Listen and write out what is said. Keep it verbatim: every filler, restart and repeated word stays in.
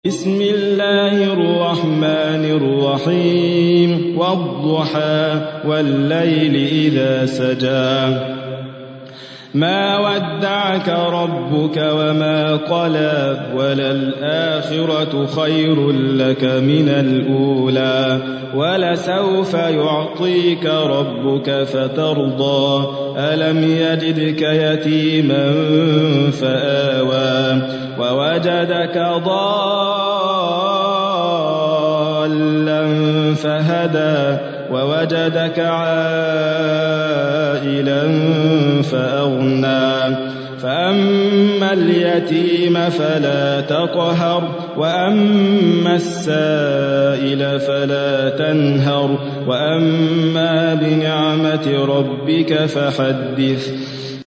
بسم الله الرحمن الرحيم والضحى والليل إذا سجى ما ودعك ربك وما قلى وللآخرة خير لك من الأولى ولسوف يعطيك ربك فترضى ألم يجدك يتيما فآوى ووجدك ضالا فهدى ووجدك عائلا فأغنى فأما اليتيم فلا تقهر وأما السائل فلا تنهر وأما بنعمة ربك فحدث